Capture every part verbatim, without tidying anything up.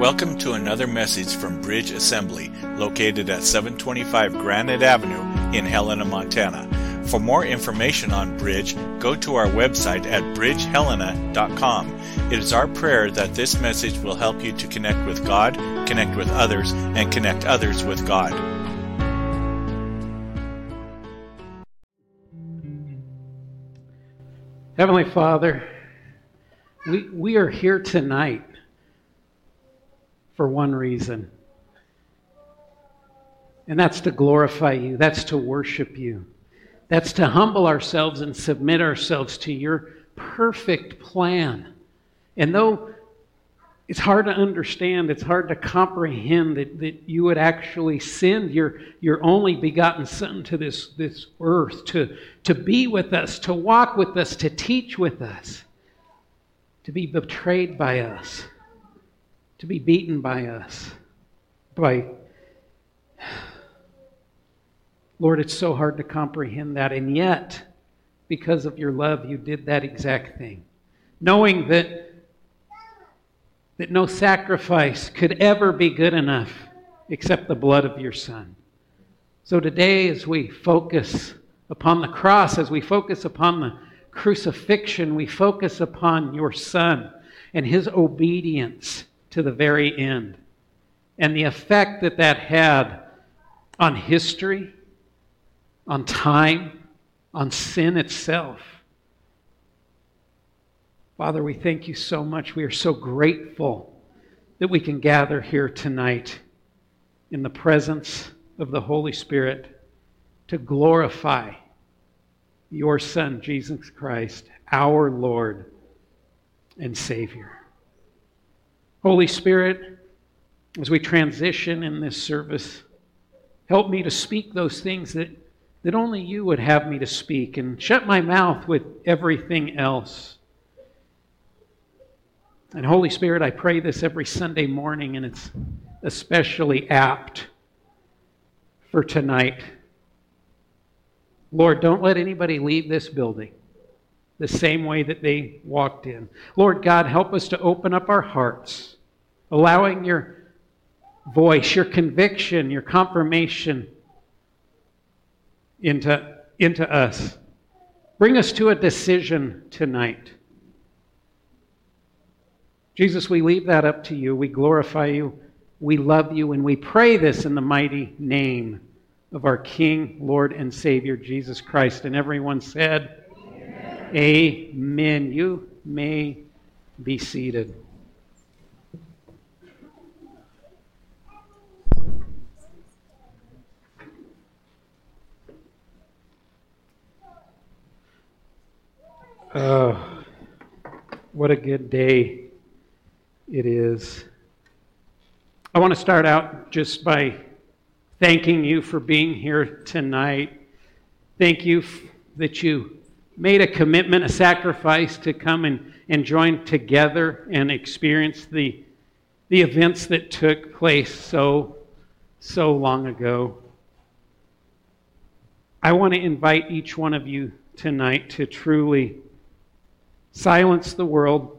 Welcome to another message from Bridge Assembly, located at seven twenty-five Granite Avenue in Helena, Montana. For more information on Bridge, go to our website at bridge helena dot com. It is our prayer that this message will help you to connect with God, connect with others, and connect others with God. Heavenly Father, we, we are here tonight for one reason, and that's to glorify you, that's to worship you, that's to humble ourselves and submit ourselves to your perfect plan. And though it's hard to understand, it's hard to comprehend that, that you would actually send your, your only begotten Son to this, this earth to, to be with us, to walk with us, to teach with us, to be betrayed by us, to be beaten by us. By Lord, it's so hard to comprehend that, and yet, because of your love, you did that exact thing. Knowing that that no sacrifice could ever be good enough except the blood of your Son. So today, as we focus upon the cross, as we focus upon the crucifixion, we focus upon your Son and his obedience to the very end, and the effect that that had on history, on time, on sin itself. Father, we thank you so much. We are so grateful that we can gather here tonight in the presence of the Holy Spirit to glorify your Son, Jesus Christ, our Lord and Savior. Holy Spirit, as we transition in this service, help me to speak those things that, that only you would have me to speak, and shut my mouth with everything else. And Holy Spirit, I pray this every Sunday morning, and it's especially apt for tonight. Lord, don't let anybody leave this building the same way that they walked in. Lord God, help us to open up our hearts, allowing your voice, your conviction, your confirmation into, into us. Bring us to a decision tonight. Jesus, we leave that up to you. We glorify you. We love you. And we pray this in the mighty name of our King, Lord, and Savior, Jesus Christ. And everyone said, Amen. Amen. You may be seated. Oh, what a good day it is. I want to start out just by thanking you for being here tonight. Thank you f- that you made a commitment, a sacrifice to come and, and join together and experience the, the events that took place so, so long ago. I want to invite each one of you tonight to truly silence the world.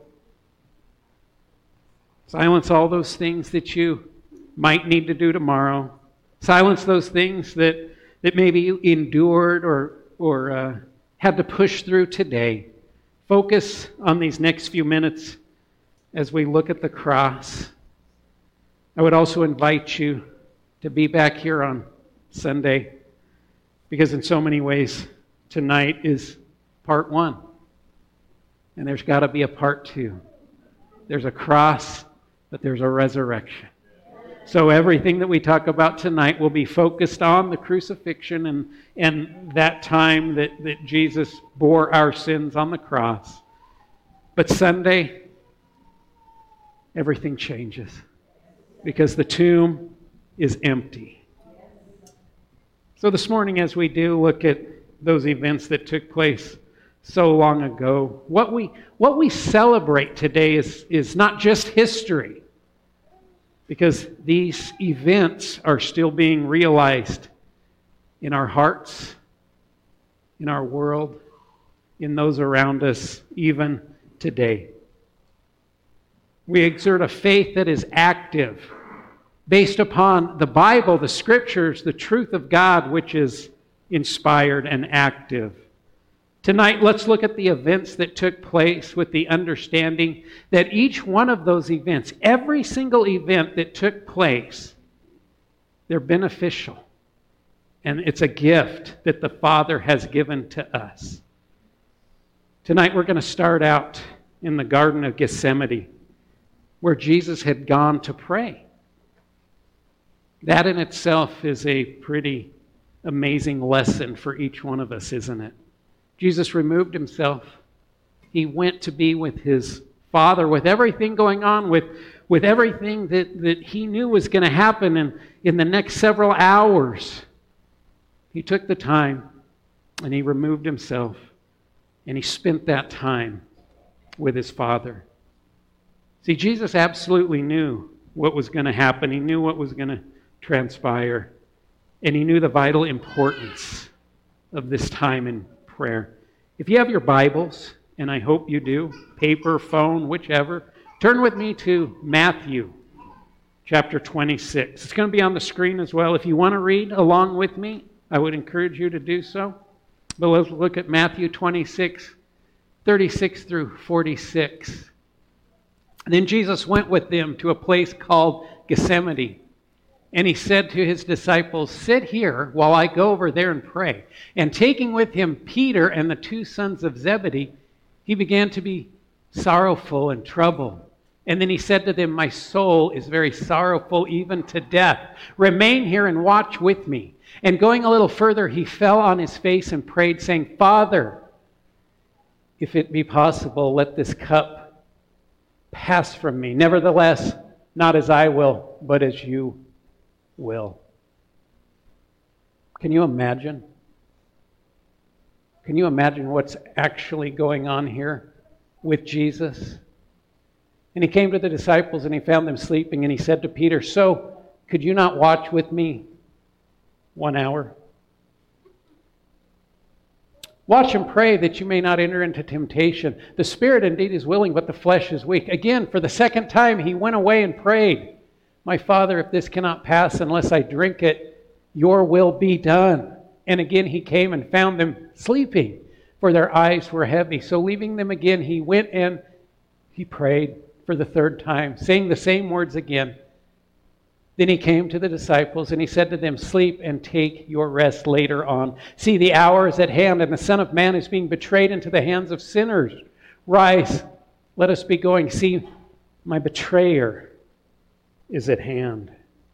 Silence all those things that you might need to do tomorrow. Silence those things that, that maybe you endured or, or uh, had to push through today. Focus on these next few minutes as we look at the cross. I would also invite you to be back here on Sunday, because in so many ways tonight is part one. And there's got to be a part two. There's a cross, but there's a resurrection. So everything that we talk about tonight will be focused on the crucifixion and, and that time that, that Jesus bore our sins on the cross. But Sunday, everything changes, because the tomb is empty. So this morning, as we do look at those events that took place so long ago, what we what we celebrate today is, is not just history, because these events are still being realized in our hearts, in our world, in those around us, even today. We exert a faith that is active, based upon the Bible, the Scriptures, the truth of God, which is inspired and active. Tonight, let's look at the events that took place with the understanding that each one of those events, every single event that took place, they're beneficial. And it's a gift that the Father has given to us. Tonight, we're going to start out in the Garden of Gethsemane, where Jesus had gone to pray. That in itself is a pretty amazing lesson for each one of us, isn't it? Jesus removed himself. He went to be with his Father, with everything going on, with, with everything that, that he knew was going to happen in, in the next several hours. He took the time and he removed himself and he spent that time with his Father. See, Jesus absolutely knew what was going to happen. He knew what was going to transpire. And he knew the vital importance of this time in prayer. If you have your Bibles, and I hope you do, paper, phone, whichever, turn with me to Matthew chapter twenty-six. It's going to be on the screen as well. If you want to read along with me, I would encourage you to do so. But let's look at Matthew twenty-six, thirty-six through forty-six. And then Jesus went with them to a place called Gethsemane. And he said to his disciples, "Sit here while I go over there and pray." And taking with him Peter and the two sons of Zebedee, he began to be sorrowful and troubled. And then he said to them, "My soul is very sorrowful, even to death. Remain here and watch with me." And going a little further, he fell on his face and prayed, saying, "Father, if it be possible, let this cup pass from me. Nevertheless, not as I will, but as you will." Can you imagine? Can you imagine what's actually going on here with Jesus? And he came to the disciples and he found them sleeping, and he said to Peter, "So, could you not watch with me one hour? Watch and pray that you may not enter into temptation. The spirit indeed is willing, but the flesh is weak." Again, for the second time, he went away and prayed, "My Father, if this cannot pass unless I drink it, your will be done." And again he came and found them sleeping, for their eyes were heavy. So leaving them again, he went and he prayed for the third time, saying the same words again. Then he came to the disciples and he said to them, "Sleep and take your rest later on. See, the hour is at hand, and the Son of Man is being betrayed into the hands of sinners. Rise, let us be going. See, my betrayer is at hand."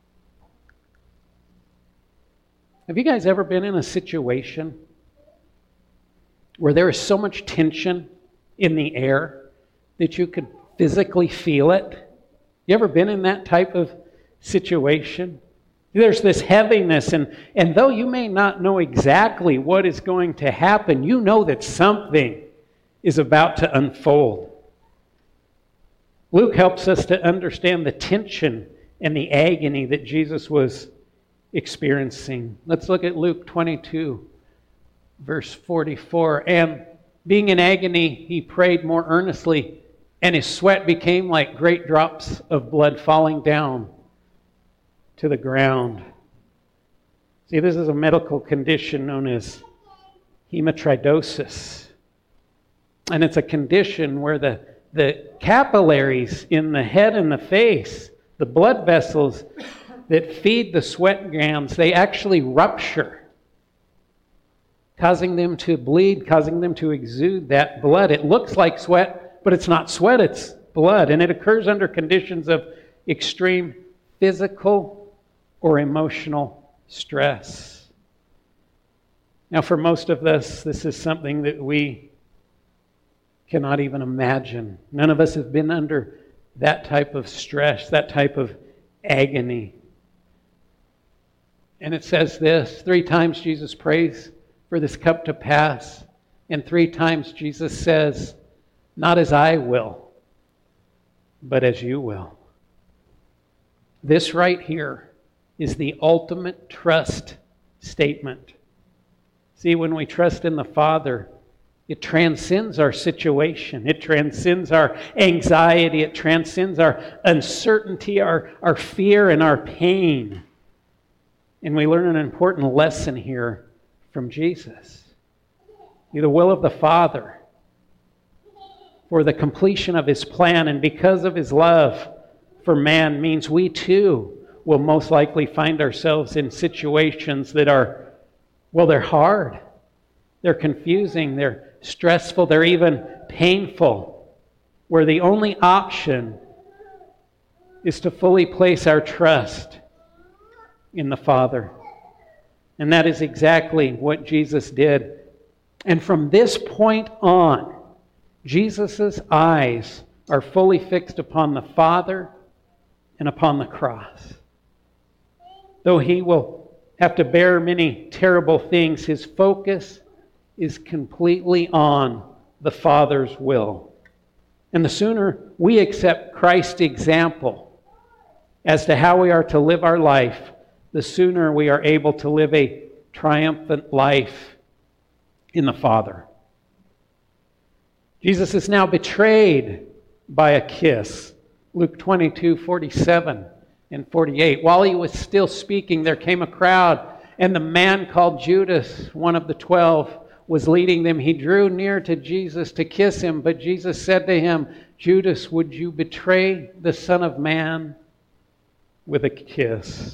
Have you guys ever been in a situation where there is so much tension in the air that you could physically feel it? You ever been in that type of situation? There's this heaviness, and, and though you may not know exactly what is going to happen, you know that something is about to unfold. Luke helps us to understand the tension and the agony that Jesus was experiencing. Let's look at Luke twenty-two, verse forty-four. "And being in agony, he prayed more earnestly, and his sweat became like great drops of blood falling down to the ground." See, this is a medical condition known as hematidrosis. And it's a condition where the, the capillaries in the head and the face, the blood vessels that feed the sweat glands, they actually rupture, causing them to bleed, causing them to exude that blood. It looks like sweat, but it's not sweat, it's blood. And it occurs under conditions of extreme physical or emotional stress. Now, for most of us, this is something that we cannot even imagine. None of us have been under that type of stress, that type of agony. And it says this, three times Jesus prays for this cup to pass, and three times Jesus says, "Not as I will, but as you will." This right here is the ultimate trust statement. See, when we trust in the Father, It transcends our situation. It transcends our anxiety. It transcends our uncertainty, our, our fear, and our pain. And we learn an important lesson here from Jesus. The will of the Father for the completion of His plan, and because of His love for man, means we too will most likely find ourselves in situations that are, well, they're hard. They're confusing. They're stressful. They're even painful. Where the only option is to fully place our trust in the Father. And that is exactly what Jesus did. And from this point on, Jesus' eyes are fully fixed upon the Father and upon the cross. Though He will have to bear many terrible things, His focus is completely on the Father's will. And the sooner we accept Christ's example as to how we are to live our life, the sooner we are able to live a triumphant life in the Father. Jesus is now betrayed by a kiss. Luke twenty-two, forty-seven and forty-eight. While He was still speaking, there came a crowd, and the man called Judas, one of the twelve, was leading them. He drew near to Jesus to kiss Him, but Jesus said to him, "Judas, would you betray the Son of Man with a kiss?"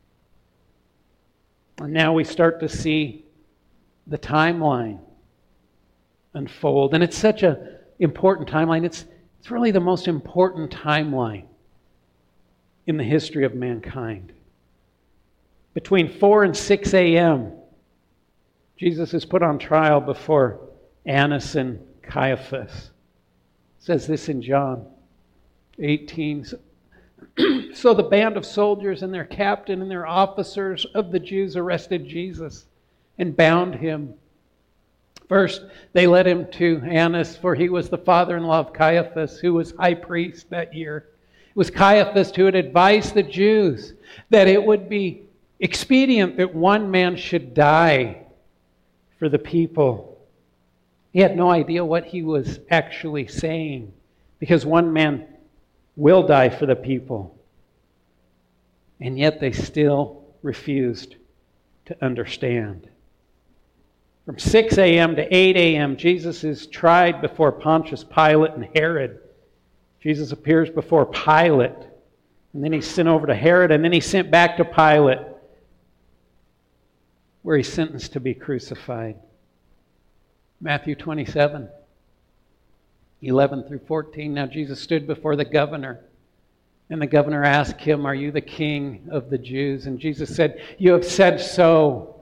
And now we start to see the timeline unfold. And it's such an important timeline. It's, it's really the most important timeline in the history of mankind. Between four and six a.m., Jesus is put on trial before Annas and Caiaphas. It says this in John eighteen. So the band of soldiers and their captain and their officers of the Jews arrested Jesus and bound Him. First, they led Him to Annas, for he was the father-in-law of Caiaphas, who was high priest that year. It was Caiaphas who had advised the Jews that it would be expedient that one man should die for the people. He had no idea what he was actually saying, because one man will die for the people. And yet they still refused to understand. From six a.m. to eight a.m., Jesus is tried before Pontius Pilate and Herod. Jesus appears before Pilate, and then he's sent over to Herod, and then he's sent back to Pilate, where he's sentenced to be crucified. Matthew twenty-seven, eleven through fourteen. Now Jesus stood before the governor, and the governor asked him, "Are you the king of the Jews?" And Jesus said, "You have said so."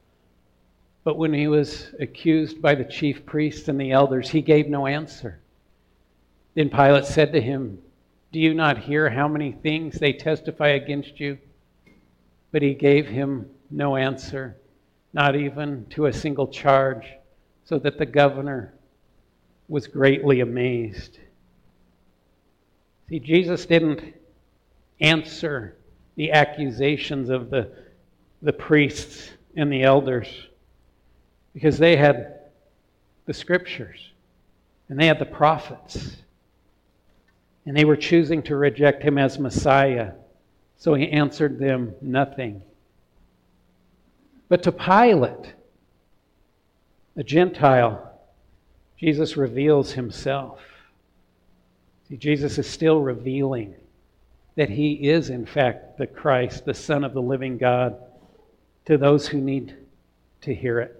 But when he was accused by the chief priests and the elders, he gave no answer. Then Pilate said to him, "Do you not hear how many things they testify against you?" But he gave him no answer, not even to a single charge, so that the governor was greatly amazed. See, Jesus didn't answer the accusations of the, the priests and the elders, because they had the Scriptures and they had the prophets, and they were choosing to reject Him as Messiah. So He answered them nothing. But to Pilate, a Gentile, Jesus reveals Himself. See, Jesus is still revealing that He is, in fact, the Christ, the Son of the living God, to those who need to hear it.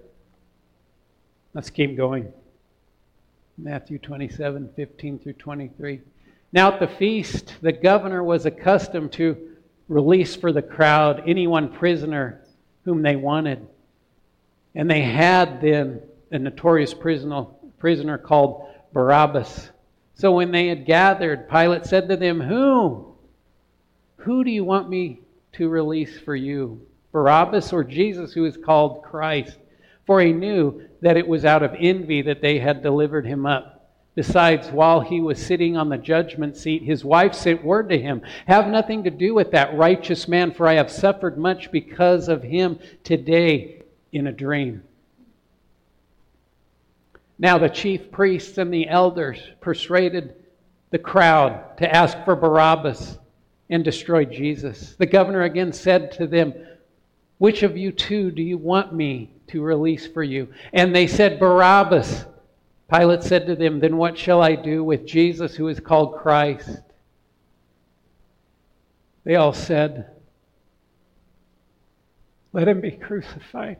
Let's keep going. Matthew twenty-seven, fifteen through twenty-three. Now at the feast, the governor was accustomed to release for the crowd anyone prisoner whom they wanted. And they had then a notorious prisoner, prisoner called Barabbas. So when they had gathered, Pilate said to them, Whom? Who do you want me to release for you? Barabbas or Jesus, who is called Christ? For he knew that it was out of envy that they had delivered him up. Besides, while he was sitting on the judgment seat, his wife sent word to him, Have nothing to do with that righteous man, for I have suffered much because of him today in a dream. Now the chief priests and the elders persuaded the crowd to ask for Barabbas and destroy Jesus. The governor again said to them, "Which of you two do you want me to release for you?" And they said, "Barabbas." Pilate said to them, "Then what shall I do with Jesus who is called Christ?" They all said, "Let him be crucified."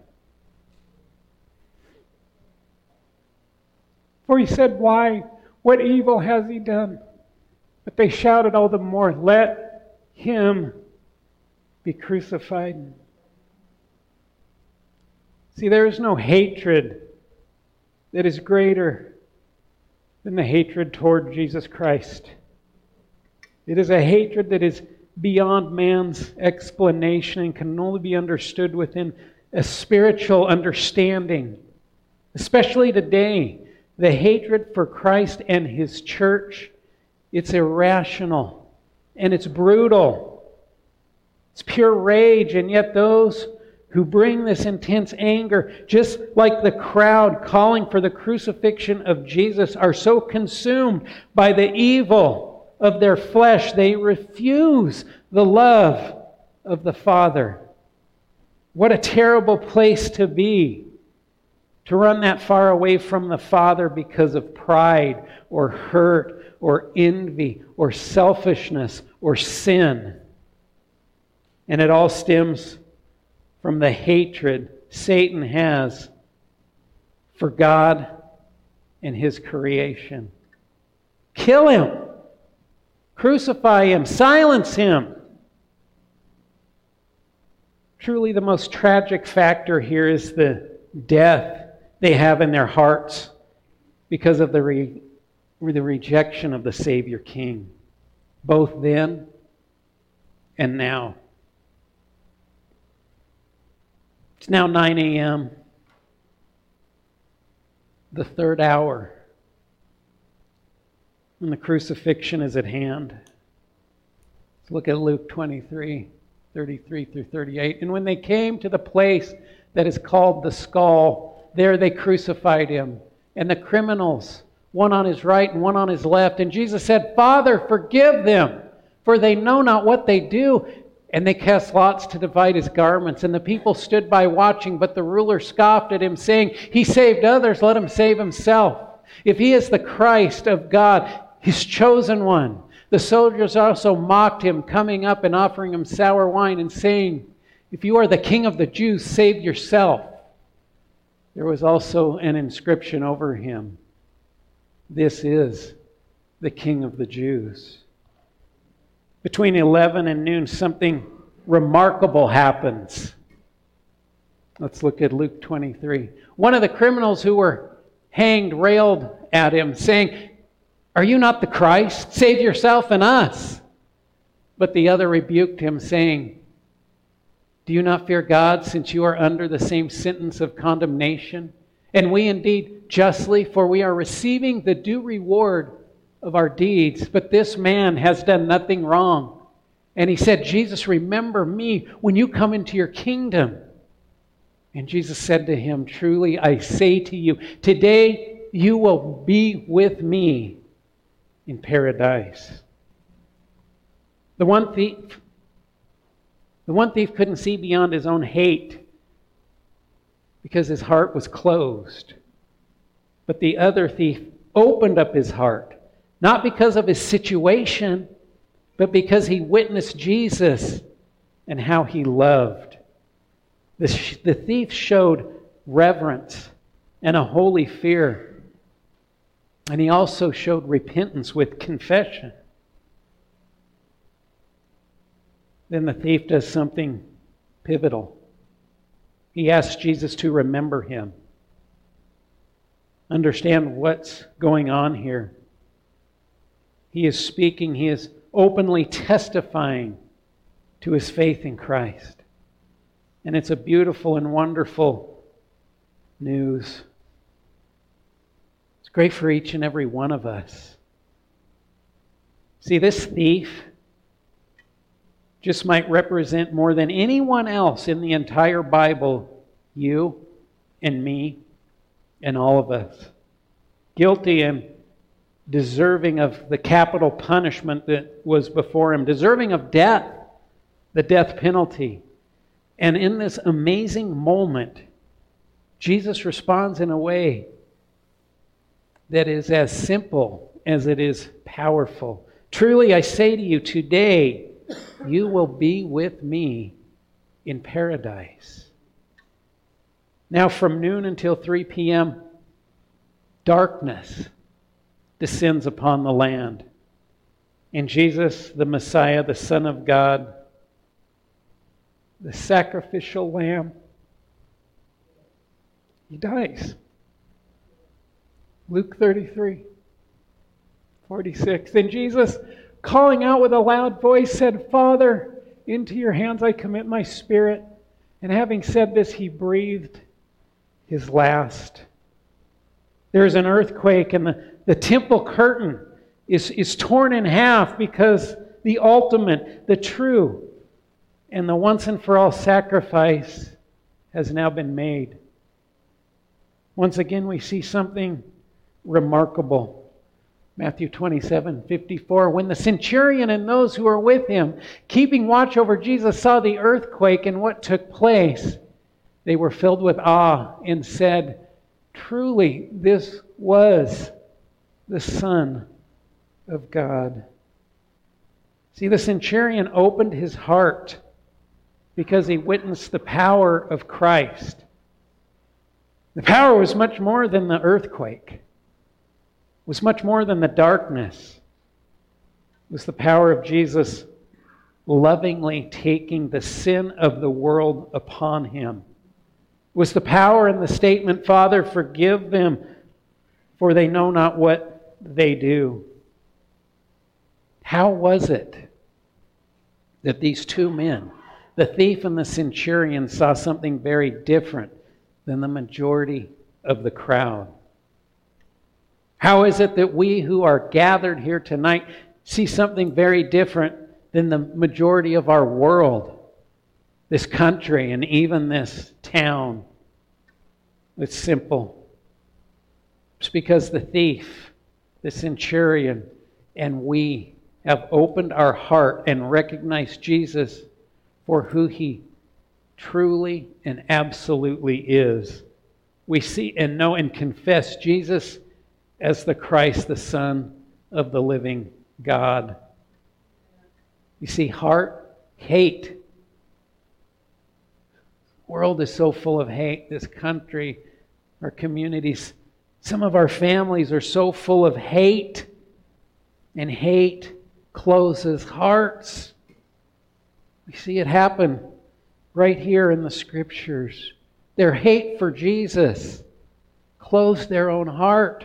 For he said, "Why? What evil has he done?" But they shouted all the more, "Let him be crucified." See, there is no hatred that is greater than the hatred toward Jesus Christ. It is a hatred that is beyond man's explanation and can only be understood within a spiritual understanding. Especially today, the hatred for Christ and His church, it's irrational and it's brutal. It's pure rage, and yet those who bring this intense anger, just like the crowd calling for the crucifixion of Jesus, are so consumed by the evil of their flesh, they refuse the love of the Father. What a terrible place to be, to run that far away from the Father because of pride or hurt or envy or selfishness or sin. And it all stems from the hatred Satan has for God and His creation. Kill him. Crucify him. Silence him. Truly, the most tragic factor here is the death they have in their hearts because of the, re- the rejection of the Savior King, both then and now. It's now nine a.m., the third hour, and the crucifixion is at hand. Let's look at Luke twenty-three, thirty-three through thirty-eight. And when they came to the place that is called the Skull, there they crucified him, and the criminals, one on his right and one on his left. And Jesus said, "Father, forgive them, for they know not what they do." And they cast lots to divide his garments. And the people stood by watching, but the ruler scoffed at him, saying, "He saved others, let him save himself. If he is the Christ of God, His chosen one." The soldiers also mocked him, coming up and offering him sour wine and saying, "If you are the King of the Jews, save yourself." There was also an inscription over him, "This is the King of the Jews." Between eleven and noon, something remarkable happens. Let's look at Luke twenty-three. One of the criminals who were hanged railed at him, saying, "Are you not the Christ? Save yourself and us." But the other rebuked him, saying, "Do you not fear God, since you are under the same sentence of condemnation? And we indeed justly, for we are receiving the due reward of our deeds. But this man has done nothing wrong." And he said, "Jesus, remember me when you come into your kingdom." And Jesus said to him, "Truly I say to you, today you will be with me in paradise." The one thief, the one thief couldn't see beyond his own hate because his heart was closed. But the other thief opened up his heart, not because of his situation, but because he witnessed Jesus and how he loved. The, the thief showed reverence and a holy fear. And he also showed repentance with confession. Then the thief does something pivotal. He asks Jesus to remember him. Understand what's going on here. He is speaking, he is openly testifying to his faith in Christ. And it's a beautiful and wonderful news. It's great for each and every one of us. See, this thief just might represent more than anyone else in the entire Bible, you and me and all of us. guilty and deserving of the capital punishment that was before him, deserving of death, the death penalty. And in this amazing moment, Jesus responds in a way that is as simple as it is powerful. Truly, I say to you, today you will be with me in paradise. Now, from noon until three p.m., darkness descends upon the land. And Jesus, the Messiah, the Son of God, the sacrificial lamb, he dies. Luke thirty-three, forty-six. Then Jesus, calling out with a loud voice, said, Father, into your hands I commit my spirit. And having said this, he breathed his last. There is an earthquake, and the, the temple curtain is, is torn in half because the ultimate, the true, and the once and for all sacrifice has now been made. Once again, we see something remarkable. Matthew twenty-seven fifty-four. When the centurion and those who were with him, keeping watch over Jesus, saw the earthquake and what took place, they were filled with awe and said, truly, this was the Son of God. See, the centurion opened his heart because he witnessed the power of Christ. The power was much more than the earthquake. It was much more than the darkness. It was the power of Jesus lovingly taking the sin of the world upon him. It was the power in the statement, Father, forgive them, for they know not what they do. How was it that these two men, the thief and the centurion, saw something very different than the majority of the crowd? How is it that we who are gathered here tonight see something very different than the majority of our world, this country, and even this town? It's simple. It's because the thief, the centurion, and we have opened our heart and recognized Jesus for who He truly and absolutely is. We see and know and confess Jesus as the Christ, the Son of the living God. You see, heart, hate. The world is so full of hate. This country, our communities, some of our families are so full of hate. And hate closes hearts. We see it happen right here in the Scriptures. Their hate for Jesus closed their own heart.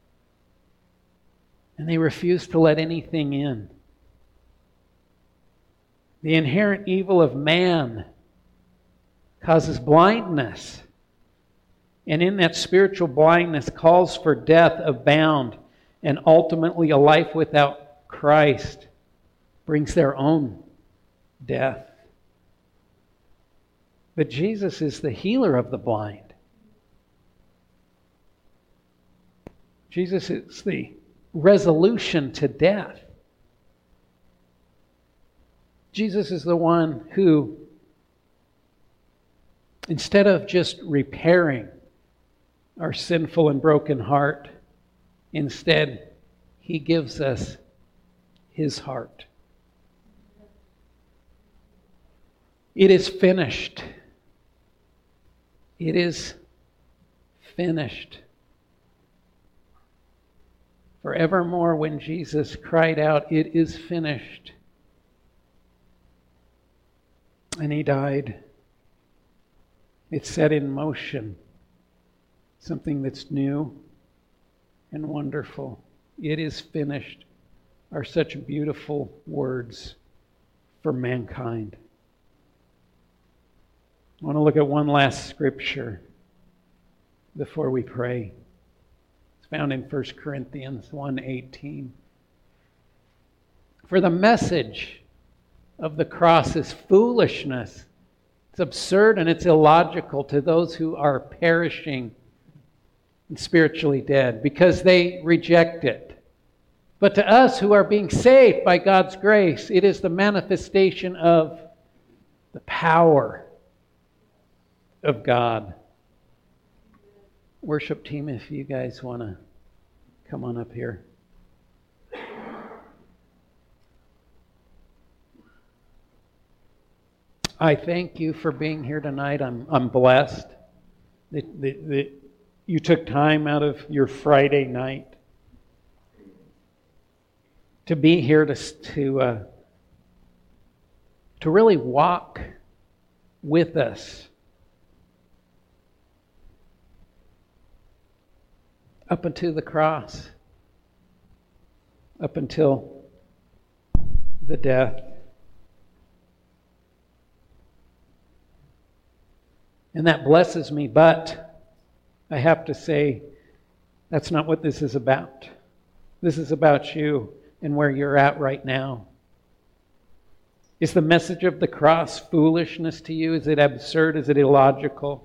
And they refuse to let anything in. The inherent evil of man causes blindness. And in that spiritual blindness calls for death abound. And ultimately a life without Christ brings their own death. But Jesus is the healer of the blind. Jesus is the resolution to death. Jesus is the one who, instead of just repairing our sinful and broken heart, instead, He gives us His heart. It is finished. It is finished. Forevermore, when Jesus cried out, "It is finished," and He died, it set in motion something that's new and wonderful. It is finished are such beautiful words for mankind. I want to look at one last scripture before we pray. It's found in First Corinthians one eighteen. For the message of the cross is foolishness. It's absurd and it's illogical to those who are perishing. and spiritually dead because they reject it. But to us who are being saved by God's grace, it is the manifestation of the power of God. Worship team, if you guys want to come on up here. I thank you for being here tonight. I'm I'm blessed that, that, that you took time out of your Friday night to be here to to uh, to really walk with us up until the cross, up until the death. And that blesses me, but I have to say, that's not what this is about. This is about you and where you're at right now. Is the message of the cross foolishness to you? Is it absurd? Is it illogical?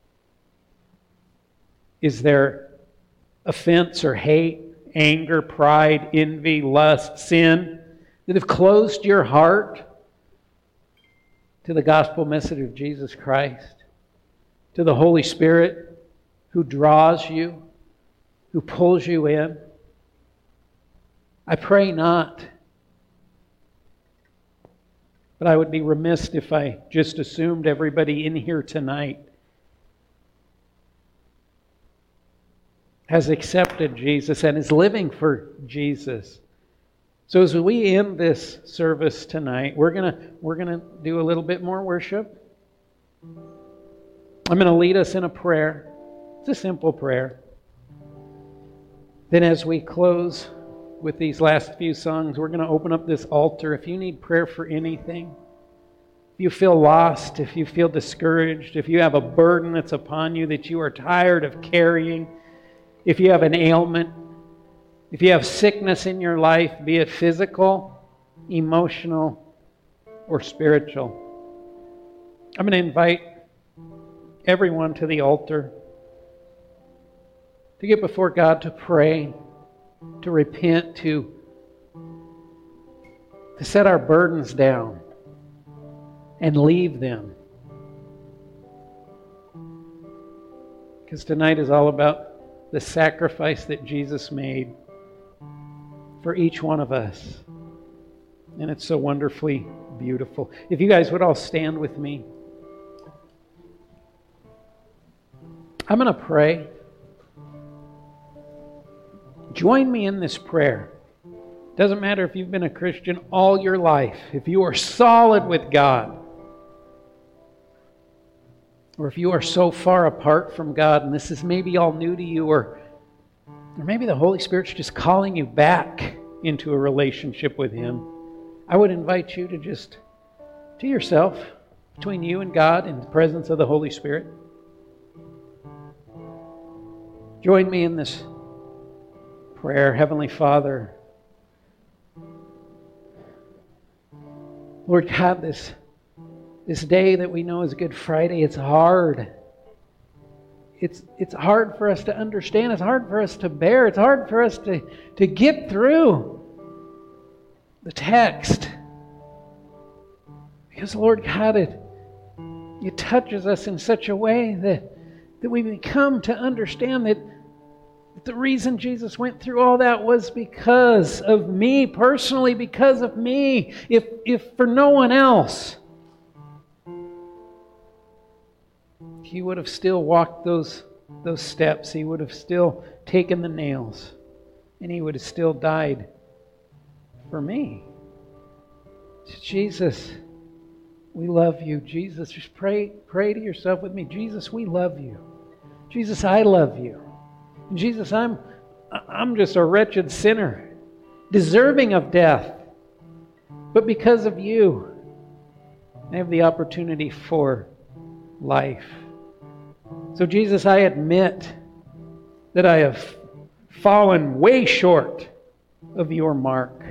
Is there offense or hate, anger, pride, envy, lust, sin that have closed your heart to the gospel message of Jesus Christ? To the Holy Spirit who draws you, who pulls you in? I pray not. But I would be remiss if I just assumed everybody in here tonight has accepted Jesus and is living for Jesus. So as we end this service tonight, we're gonna we're gonna do a little bit more worship. I'm going to lead us in a prayer. It's a simple prayer. Then as we close with these last few songs, we're going to open up this altar. If you need prayer for anything, if you feel lost, if you feel discouraged, if you have a burden that's upon you that you are tired of carrying, if you have an ailment, if you have sickness in your life, be it physical, emotional, or spiritual, I'm going to invite everyone to the altar to get before God, to pray, to repent, to, to set our burdens down and leave them. Because tonight is all about the sacrifice that Jesus made for each one of us. And it's so wonderfully beautiful. If you guys would all stand with me. I'm going to pray. Join me in this prayer. Doesn't matter if you've been a Christian all your life, if you are solid with God, or if you are so far apart from God and this is maybe all new to you, or, or maybe the Holy Spirit's just calling you back into a relationship with Him, I would invite you to just, to yourself, between you and God in the presence of the Holy Spirit, join me in this prayer. Heavenly Father, Lord God, this, this day that we know is Good Friday, it's hard. It's, it's hard for us to understand. It's hard for us to bear. It's hard for us to, to get through the text. Because, Lord God, it, it touches us in such a way that, that we become to understand that the reason Jesus went through all that was because of me, personally, because of me. If, if for no one else, He would have still walked those, those steps. He would have still taken the nails. And He would have still died for me. Jesus, we love You. Jesus, just pray, pray to yourself with me. Jesus, we love You. Jesus, I love You. Jesus, I'm I'm just a wretched sinner, deserving of death. But because of You, I have the opportunity for life. So Jesus, I admit that I have fallen way short of Your mark.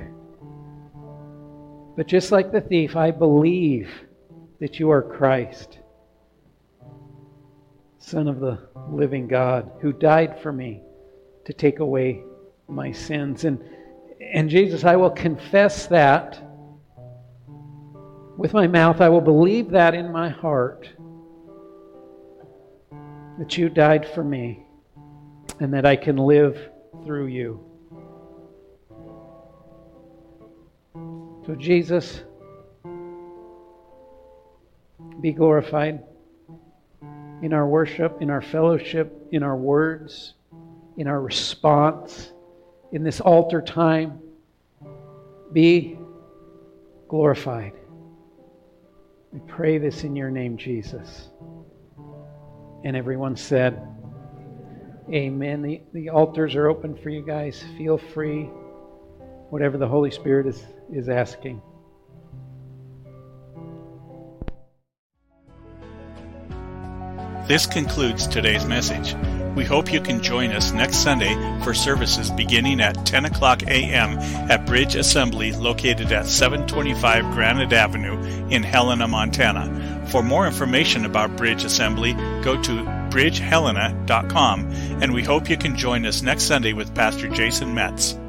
But just like the thief, I believe that You are Christ. Son of the living God, who died for me to take away my sins. And, and Jesus, I will confess that with my mouth. I will believe that in my heart, that you died for me and that I can live through you. So Jesus, be glorified in our worship, in our fellowship, in our words, in our response, in this altar time. Be glorified. We pray this in your name, Jesus. And everyone said, amen. The, the altars are open for you guys. Feel free, whatever the Holy Spirit is, is asking. This concludes today's message. We hope you can join us next Sunday for services beginning at ten o'clock a.m. at Bridge Assembly, located at seven twenty-five Granite Avenue in Helena, Montana. For more information about Bridge Assembly, go to bridge helena dot com, and we hope you can join us next Sunday with Pastor Jason Metz.